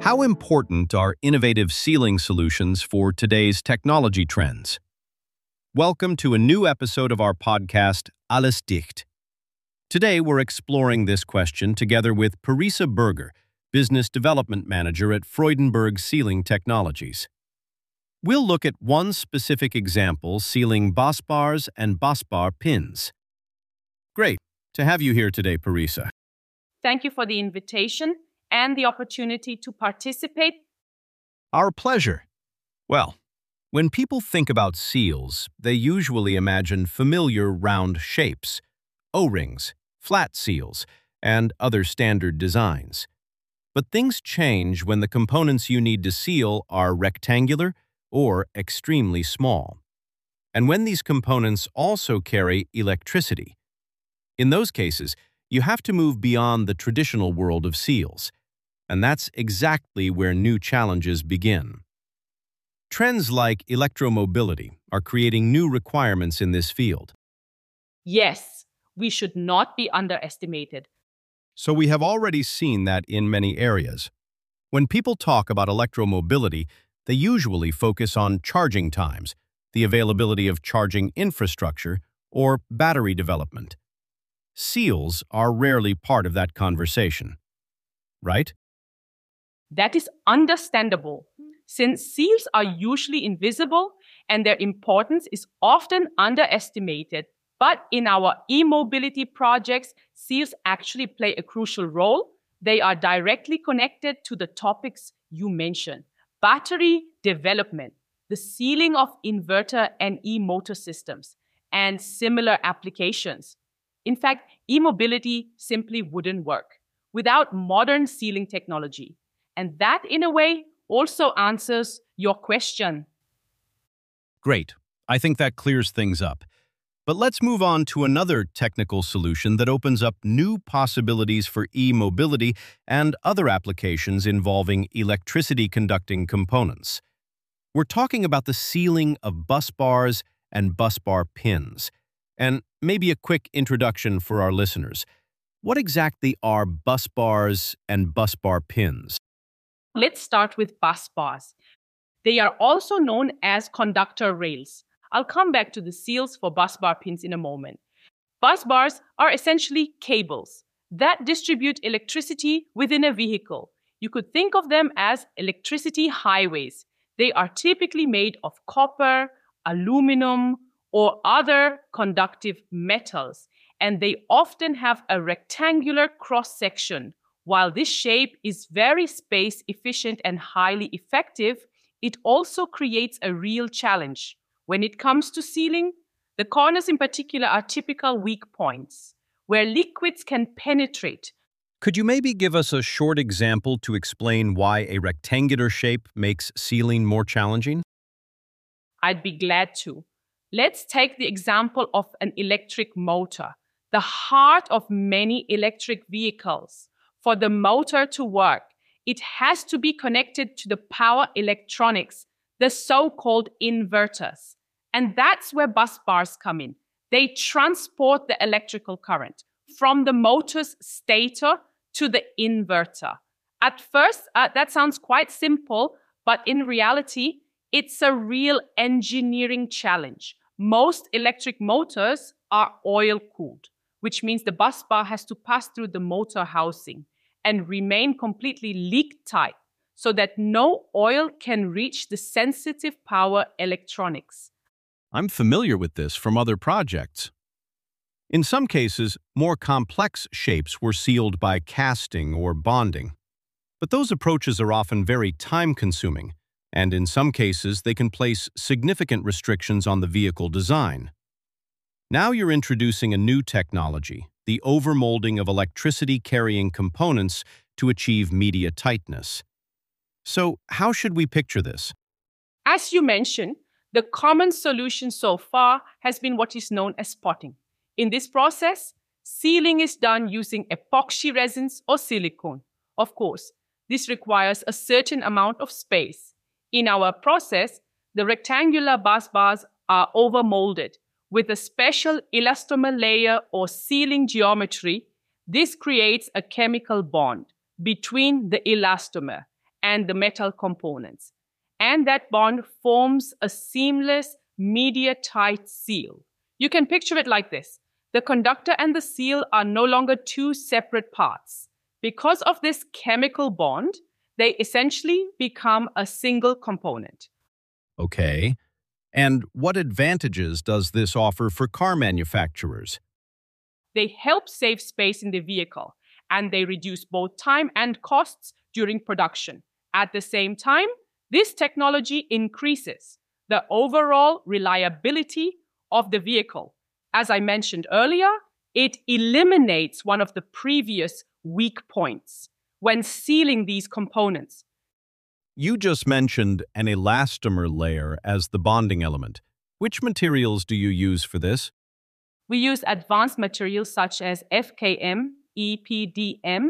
How important are innovative sealing solutions for today's technology trends? Welcome to a new episode of our podcast, Alles Dicht. Today, we're exploring this question together with Parisa Berger, Business Development Manager at Freudenberg Sealing Technologies. We'll look at one specific example, sealing bus bars and bus bar pins. Great to have you here today, Parisa. Thank you for the invitation and the opportunity to participate. Our pleasure. Well, when people think about seals, they usually imagine familiar round shapes, O-rings, flat seals, and other standard designs. But things change when the components you need to seal are rectangular or extremely small, and when these components also carry electricity. In those cases, you have to move beyond the traditional world of seals, and that's exactly where new challenges begin. Trends like electromobility are creating new requirements in this field. Yes, we should not be underestimated. So we have already seen that in many areas. When people talk about electromobility, they usually focus on charging times, the availability of charging infrastructure, or battery development. Seals are rarely part of that conversation, right? That is understandable, since seals are usually invisible and their importance is often underestimated. But in our e-mobility projects, seals actually play a crucial role. They are directly connected to the topics you mentioned: battery development, the sealing of inverter and e-motor systems, and similar applications. In fact, e-mobility simply wouldn't work without modern sealing technology. And that, in a way, also answers your question. Great. I think that clears things up. But let's move on to another technical solution that opens up new possibilities for e-mobility and other applications involving electricity-conducting components. We're talking about the sealing of bus bars and bus bar pins. And maybe a quick introduction for our listeners. What exactly are bus bars and bus bar pins? Let's start with bus bars. They are also known as conductor rails. I'll come back to the seals for bus bar pins in a moment. Bus bars are essentially cables that distribute electricity within a vehicle. You could think of them as electricity highways. They are typically made of copper, aluminum, or other conductive metals, and they often have a rectangular cross-section. While this shape is very space efficient and highly effective, it also creates a real challenge. When it comes to sealing, the corners in particular are typical weak points where liquids can penetrate. Could you maybe give us a short example to explain why a rectangular shape makes sealing more challenging? I'd be glad to. Let's take the example of an electric motor, the heart of many electric vehicles. For the motor to work, it has to be connected to the power electronics, the so-called inverters. And that's where bus bars come in. They transport the electrical current from the motor's stator to the inverter. At first, that sounds quite simple, but in reality, it's a real engineering challenge. Most electric motors are oil-cooled, which means the bus bar has to pass through the motor housing and remain completely leak-tight so that no oil can reach the sensitive power electronics. I'm familiar with this from other projects. In some cases, more complex shapes were sealed by casting or bonding. But those approaches are often very time-consuming, and in some cases, they can place significant restrictions on the vehicle design. Now you're introducing a new technology, the overmolding of electricity-carrying components to achieve media tightness. So, how should we picture this? As you mentioned, the common solution so far has been what is known as spotting. In this process, sealing is done using epoxy resins or silicone. Of course, this requires a certain amount of space. In our process, the rectangular bus bars are overmolded with a special elastomer layer or sealing geometry. This creates a chemical bond between the elastomer and the metal components. And that bond forms a seamless, media-tight seal. You can picture it like this. The conductor and the seal are no longer two separate parts. Because of this chemical bond, they essentially become a single component. Okay. And what advantages does this offer for car manufacturers? They help save space in the vehicle, and they reduce both time and costs during production. At the same time, this technology increases the overall reliability of the vehicle. As I mentioned earlier, it eliminates one of the previous weak points when sealing these components. You just mentioned an elastomer layer as the bonding element. Which materials do you use for this? We use advanced materials such as FKM, EPDM,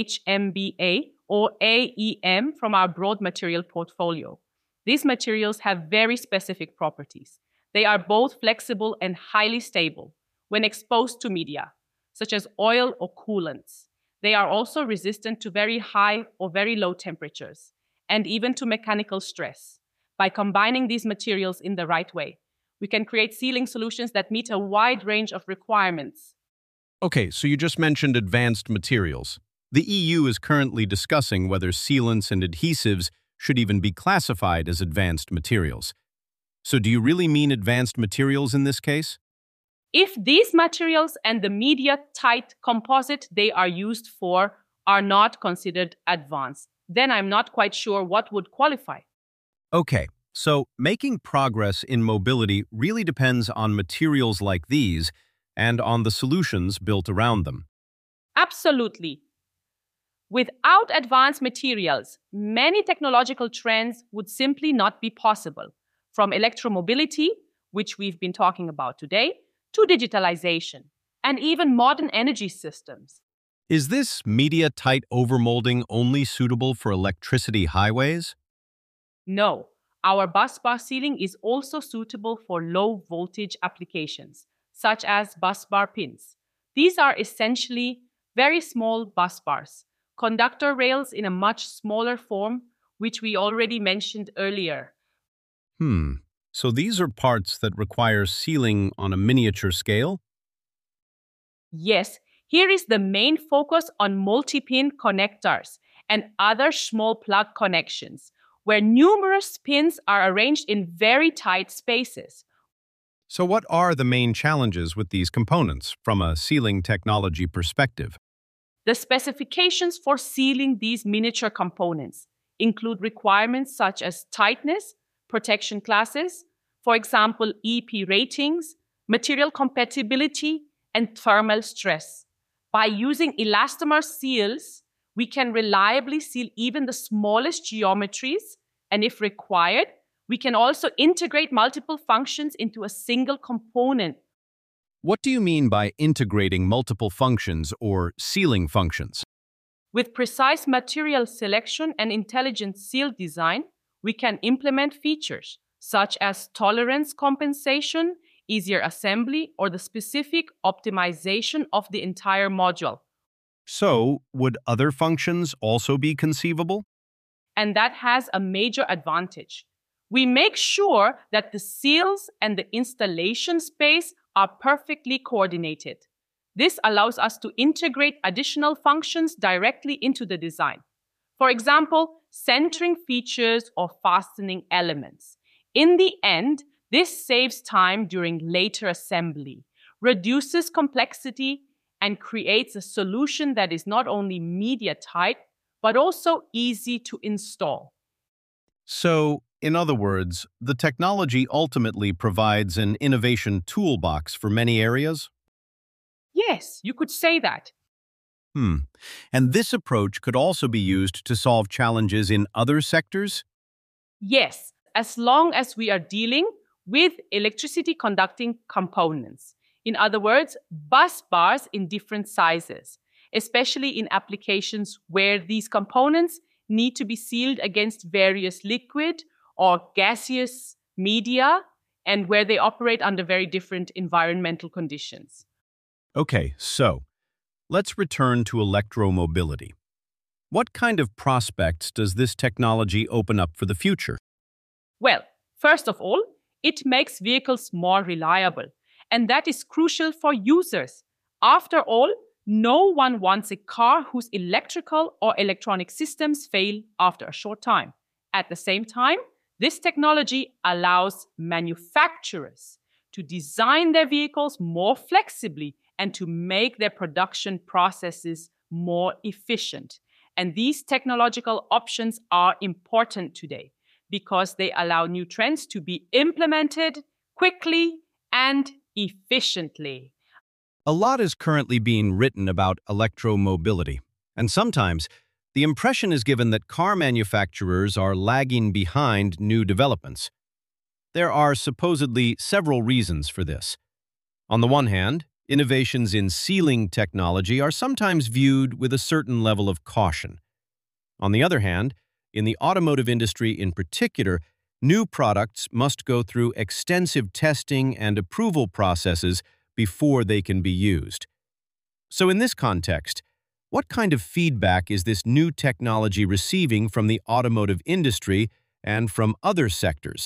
HMBA, or AEM from our broad material portfolio. These materials have very specific properties. They are both flexible and highly stable when exposed to media, such as oil or coolants. They are also resistant to very high or very low temperatures, and even to mechanical stress. By combining these materials in the right way, we can create sealing solutions that meet a wide range of requirements. Okay, so you just mentioned advanced materials. The EU is currently discussing whether sealants and adhesives should even be classified as advanced materials. So do you really mean advanced materials in this case? If these materials and the media-tight composite they are used for are not considered advanced, then I'm not quite sure what would qualify. Okay, so making progress in mobility really depends on materials like these and on the solutions built around them. Absolutely. Without advanced materials, many technological trends would simply not be possible, from electromobility, which we've been talking about today, to digitalization, and even modern energy systems. Is this media-tight overmolding only suitable for electricity highways? No, our busbar sealing is also suitable for low voltage applications, such as busbar pins. These are essentially very small busbars, conductor rails in a much smaller form, which we already mentioned earlier. So these are parts that require sealing on a miniature scale? Yes, here is the main focus on multi-pin connectors and other small plug connections, where numerous pins are arranged in very tight spaces. So what are the main challenges with these components from a sealing technology perspective? The specifications for sealing these miniature components include requirements such as tightness, protection classes, for example, EP ratings, material compatibility, and thermal stress. By using elastomer seals, we can reliably seal even the smallest geometries, and if required, we can also integrate multiple functions into a single component. What do you mean by integrating multiple functions or sealing functions? With precise material selection and intelligent seal design, we can implement features such as tolerance compensation, easier assembly, or the specific optimization of the entire module. So, would other functions also be conceivable? And that has a major advantage. We make sure that the seals and the installation space are perfectly coordinated. This allows us to integrate additional functions directly into the design. For example, centering features or fastening elements. In the end, this saves time during later assembly, reduces complexity, and creates a solution that is not only media tight, but also easy to install. So, in other words, the technology ultimately provides an innovation toolbox for many areas? Yes, you could say that. And this approach could also be used to solve challenges in other sectors? Yes, as long as we are dealing with electricity conducting components. In other words, bus bars in different sizes, especially in applications where these components need to be sealed against various liquid or gaseous media and where they operate under very different environmental conditions. Okay, so let's return to electromobility. What kind of prospects does this technology open up for the future? Well, first of all, it makes vehicles more reliable, and that is crucial for users. After all, no one wants a car whose electrical or electronic systems fail after a short time. At the same time, this technology allows manufacturers to design their vehicles more flexibly and to make their production processes more efficient. And these technological options are important today because they allow new trends to be implemented quickly and efficiently. A lot is currently being written about electromobility, and sometimes the impression is given that car manufacturers are lagging behind new developments. There are supposedly several reasons for this. On the one hand, innovations in sealing technology are sometimes viewed with a certain level of caution. On the other hand, in the automotive industry in particular, new products must go through extensive testing and approval processes before they can be used. So in this context, what kind of feedback is this new technology receiving from the automotive industry and from other sectors?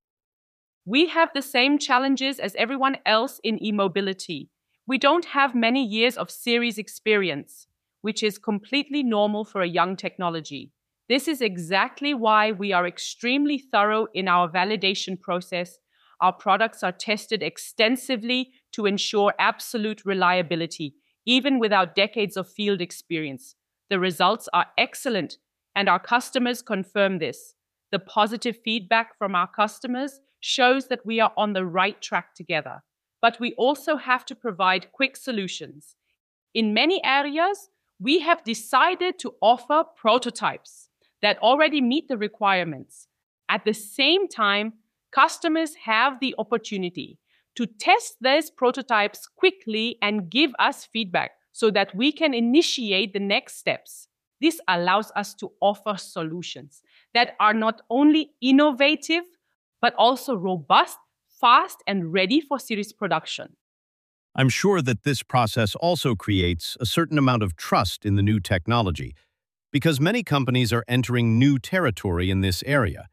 We have the same challenges as everyone else in e-mobility. We don't have many years of series experience, which is completely normal for a young technology. This is exactly why we are extremely thorough in our validation process. Our products are tested extensively to ensure absolute reliability, even without decades of field experience. The results are excellent, and our customers confirm this. The positive feedback from our customers shows that we are on the right track together. But we also have to provide quick solutions. In many areas, we have decided to offer prototypes that already meet the requirements. At the same time, customers have the opportunity to test these prototypes quickly and give us feedback so that we can initiate the next steps. This allows us to offer solutions that are not only innovative, but also robust, fast, and ready for series production. I'm sure that this process also creates a certain amount of trust in the new technology, because many companies are entering new territory in this area.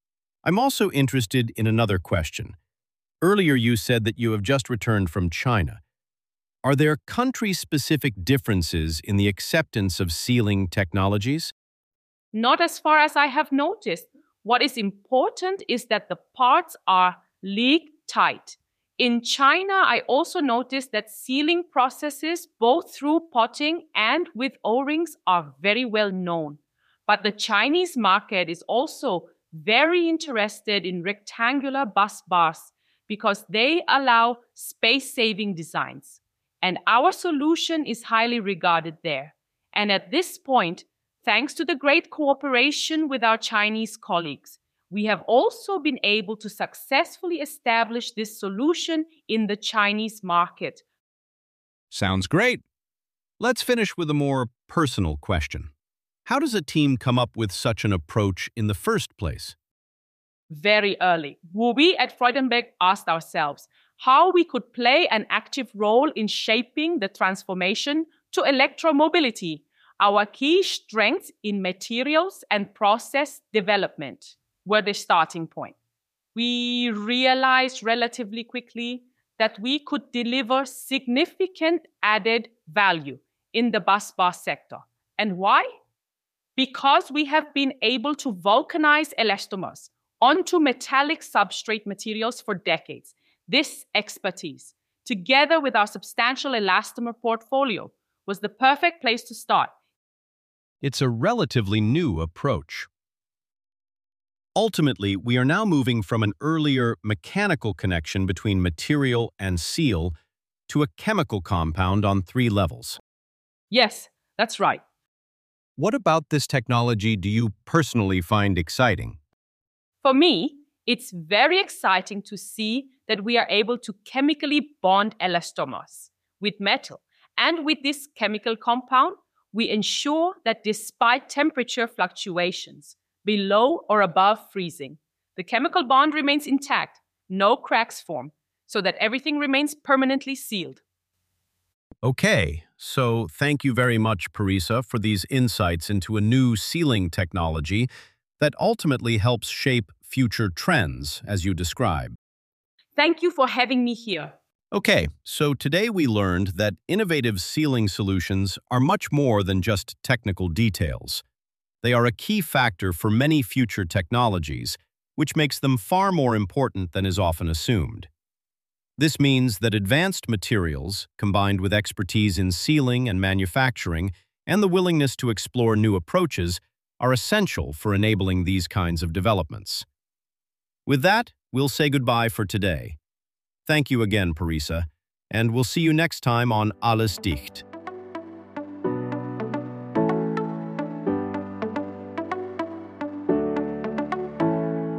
I'm also interested in another question. Earlier you said that you have just returned from China. Are there country-specific differences in the acceptance of sealing technologies? Not as far as I have noticed. What is important is that the parts are leak tight. In China, I also noticed that sealing processes, both through potting and with O-rings, are very well known. But the Chinese market is also very interested in rectangular bus bars because they allow space-saving designs. And our solution is highly regarded there. And at this point, thanks to the great cooperation with our Chinese colleagues, we have also been able to successfully establish this solution in the Chinese market. Sounds great. Let's finish with a more personal question. How does a team come up with such an approach in the first place? Very early, we at Freudenberg asked ourselves how we could play an active role in shaping the transformation to electromobility. Our key strengths in materials and process development were the starting point. We realized relatively quickly that we could deliver significant added value in the bus bar sector. And why? Because we have been able to vulcanize elastomers onto metallic substrate materials for decades. This expertise, together with our substantial elastomer portfolio, was the perfect place to start. It's a relatively new approach. Ultimately, we are now moving from an earlier mechanical connection between material and seal to a chemical compound on 3 levels. Yes, that's right. What about this technology do you personally find exciting? For me, it's very exciting to see that we are able to chemically bond elastomers with metal. And with this chemical compound, we ensure that despite temperature fluctuations, below or above freezing, the chemical bond remains intact, no cracks form, so that everything remains permanently sealed. Okay, so thank you very much, Parisa, for these insights into a new sealing technology that ultimately helps shape future trends, as you describe. Thank you for having me here. Okay, so today we learned that innovative sealing solutions are much more than just technical details. They are a key factor for many future technologies, which makes them far more important than is often assumed. This means that advanced materials, combined with expertise in sealing and manufacturing, and the willingness to explore new approaches, are essential for enabling these kinds of developments. With that, we'll say goodbye for today. Thank you again, Parisa, and we'll see you next time on Alles Dicht.